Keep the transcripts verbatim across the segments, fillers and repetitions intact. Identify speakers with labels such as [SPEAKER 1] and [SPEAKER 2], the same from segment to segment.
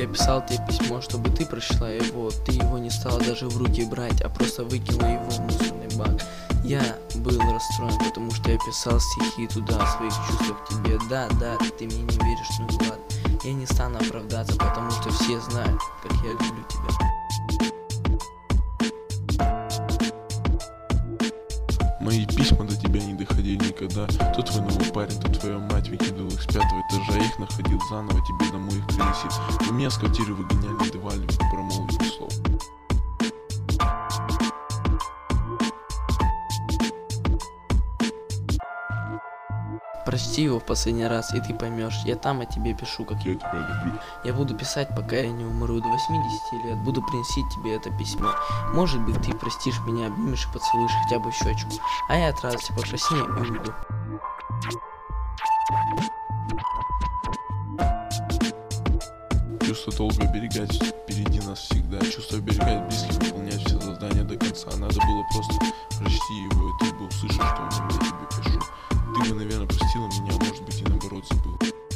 [SPEAKER 1] Я писал тебе письмо, чтобы ты прочла его. Ты его не стала даже в руки брать, а просто выкинула его в мусорный бак. Я был расстроен, потому что я писал стихи туда о своих чувствах к тебе. Да, да, ты мне не веришь, ну и ладно. Я не стану оправдаться, потому что все знают, как я люблю тебя.
[SPEAKER 2] Мои письма до тебя не доходили никогда. То твой новый парень, то твоя мать выкидывал их с пятого этажа. Я их находил заново, тебе домой их приносить. Но меня с квартиры выгоняли, не давали промолвить ни слова.
[SPEAKER 1] Прости его в последний раз, и ты поймешь. Я там о тебе пишу, как
[SPEAKER 2] Я тебя люблю.
[SPEAKER 1] Я буду писать, пока я не умру. До восьмидесяти лет буду приносить тебе это письмо. Может быть, ты простишь меня, обнимешь и поцелуешь хотя бы в щечку. А я от радости покраснею и уйду.
[SPEAKER 2] Чувство долго оберегать впереди нас всегда. Чувство оберегать близких, выполнять все задания до конца. Надо было просто прочти его, и ты бы услышал, что я тебе пишу. Ты бы, наверное, простила меня, а может быть и наоборот забыл.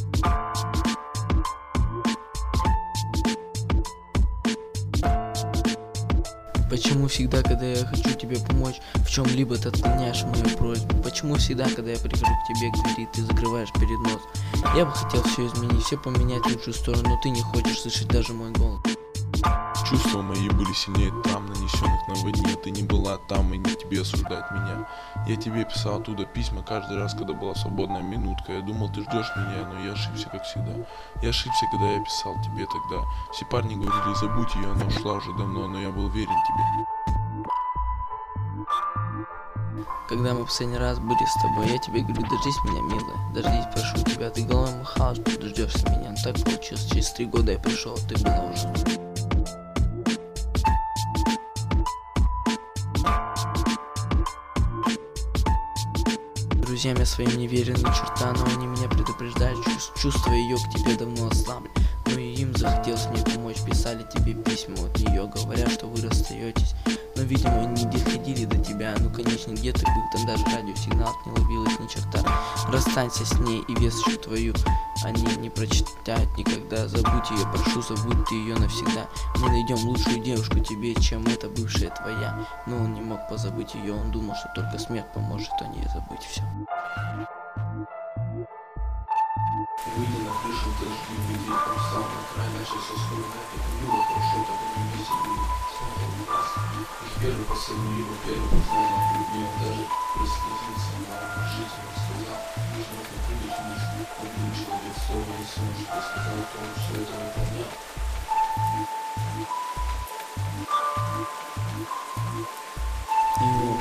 [SPEAKER 1] Почему всегда, когда я хочу тебе помочь, в чем-либо ты отклоняешь мою просьбу? Почему всегда, когда я прихожу к тебе к двери, ты закрываешь перед нос? Я бы хотел все изменить, все поменять в лучшую сторону, но ты не хочешь слышать даже мой голос.
[SPEAKER 2] Чувства мои были сильнее травм, нанесенных на войне. Ты не была там, и не тебе осуждать меня. Я тебе писал оттуда письма каждый раз, когда была свободная минутка. Я думал, ты ждешь меня, но я ошибся, как всегда. Я ошибся, когда я писал тебе тогда. Все парни говорили, забудь ее, она ушла уже давно, но я был верен тебе.
[SPEAKER 1] Когда мы в последний раз были с тобой, я тебе говорю, дождись меня, милая, дождись, прошу тебя. Ты головой махала, что ты дождешься меня, но так получилось, через три года я пришел, а ты была уже. Друзьям я своим не верен ни черта, но они меня предупреждают, чувства ее к тебе давно ослабли. Но и им захотелось мне помочь, писали тебе письма от нее, говоря, что вы расстаетесь. Но, видимо, не доходили до тебя. Ну, конечно, где ты был, там даже радиосигнал не ловилось ни черта. Расстанься с ней и весточку твою они не прочитают никогда. Забудь ее, прошу, забудь ты ее навсегда. Мы найдем лучшую девушку тебе, чем эта бывшая твоя. Но он не мог позабыть ее, он думал, что только смерть поможет о ней забыть все.
[SPEAKER 3] Выйди на крышу, дожди, выйди, там сам на край, начал со вспоминать, это было хорошо, так и не весело. Смотрел раз, их первый поцелуй, его первый познание в любви, он даже прослезился на жизнь, он сказал, что нужно прыгать вниз, любой человек слово, если он что сказал, то он все это выполнял.
[SPEAKER 1] И